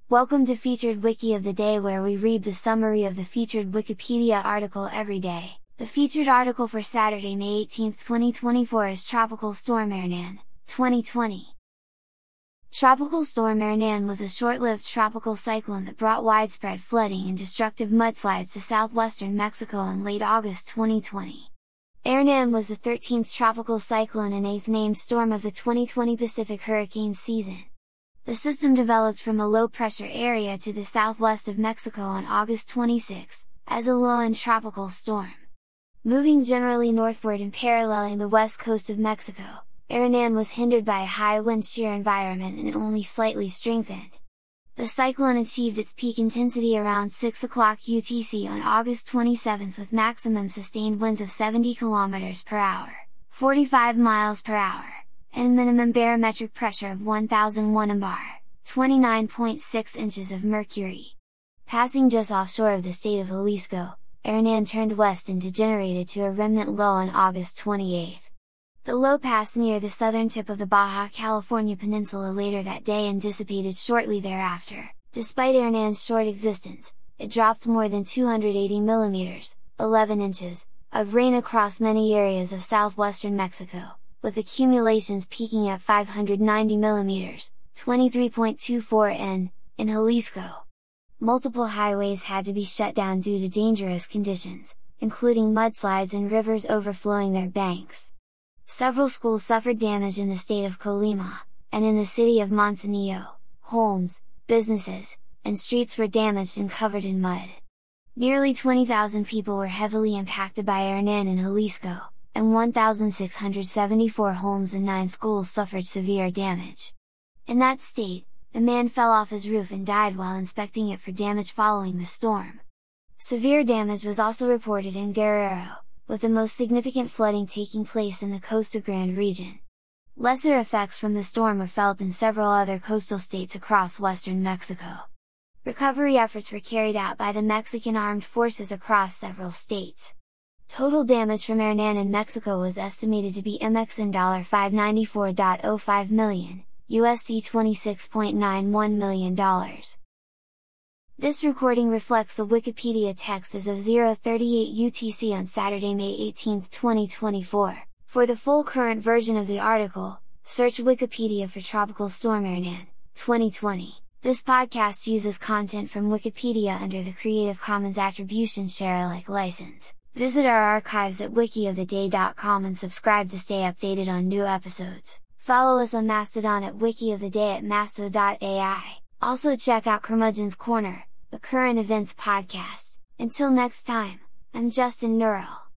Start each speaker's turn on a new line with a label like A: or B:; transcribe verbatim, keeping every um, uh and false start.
A: Welcome to Featured Wiki of the Day, where we read the summary of the featured Wikipedia article every day. The featured article for Saturday, May eighteenth twenty twenty-four is Tropical Storm Hernan, twenty twenty. Tropical Storm Hernan was a short-lived tropical cyclone that brought widespread flooding and destructive mudslides to southwestern Mexico in late August twenty twenty. Hernan was the thirteenth tropical cyclone and eighth named storm of the twenty twenty Pacific hurricane season. The system developed from a low-pressure area to the southwest of Mexico on August twenty-sixth, as a low-end tropical storm. Moving generally northward and paralleling the west coast of Mexico, Hernan was hindered by a high wind shear environment and only slightly strengthened. The cyclone achieved its peak intensity around six o'clock U T C on August twenty-seventh with maximum sustained winds of seventy kilometers per hour, forty-five miles per hour, and minimum barometric pressure of one thousand one bar, twenty-nine point six inches of mercury. Passing just offshore of the state of Jalisco, Hernan turned west and degenerated to a remnant low on August twenty-eighth. The low passed near the southern tip of the Baja California Peninsula later that day and dissipated shortly thereafter. Despite Hernan's short existence, it dropped more than two hundred eighty millimeters, eleven inches, of rain across many areas of southwestern Mexico, with accumulations peaking at five hundred ninety millimeters, twenty-three point two four inches, in Jalisco. Multiple highways had to be shut down due to dangerous conditions, including mudslides and rivers overflowing their banks. Several schools suffered damage in the state of Colima, and in the city of Manzanillo, homes, businesses, and streets were damaged and covered in mud. Nearly twenty thousand people were heavily impacted by Hernan in Jalisco, and one thousand six hundred seventy-four homes and nine schools suffered severe damage. In that state, a man fell off his roof and died while inspecting it for damage following the storm. Severe damage was also reported in Guerrero, with the most significant flooding taking place in the Costa Grande region. Lesser effects from the storm were felt in several other coastal states across western Mexico. Recovery efforts were carried out by the Mexican armed forces across several states. Total damage from Hernan in Mexico was estimated to be M X N five hundred ninety-four point zero five million, U S D twenty-six point nine one million dollars. This recording reflects the Wikipedia text as of zero thirty-eight U T C on Saturday, May eighteenth twenty twenty-four. For the full current version of the article, search Wikipedia for Tropical Storm Hernan, twenty twenty. This podcast uses content from Wikipedia under the Creative Commons Attribution Share Alike license. Visit our archives at wiki of the day dot com and subscribe to stay updated on new episodes. Follow us on Mastodon at wiki of the day at masto dot A I. Also check out Curmudgeon's Corner, the current events podcast. Until next time, I'm Justin Nurl.